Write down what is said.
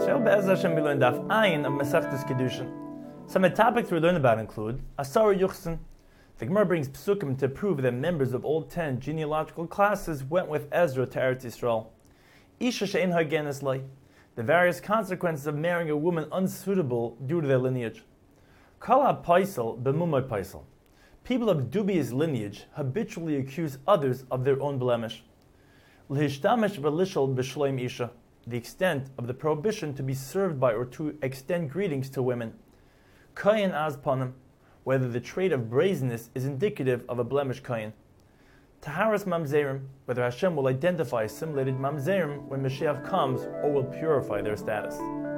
So, Be'ez Hashem, we learned Daf Ayin of Masechtas Kedushin. Some of the topics we learn about include Asara Yuchsin. The Gemara brings psukim to prove that members of all 10 genealogical classes went with Ezra to Eretz Yisrael. Isha she'en hagenes lai. The various consequences of marrying a woman unsuitable due to their lineage. Kala paisel b'mumay paisel. People of dubious lineage habitually accuse others of their own blemish. L'hishtamish v'lishal b'shleim isha. The extent of the prohibition to be served by or to extend greetings to women. Kayin az panim, whether the trait of brazenness is indicative of a blemish kayin. Taharas mamzerim, whether Hashem will identify assimilated mamzerim when Mashiach comes or will purify their status.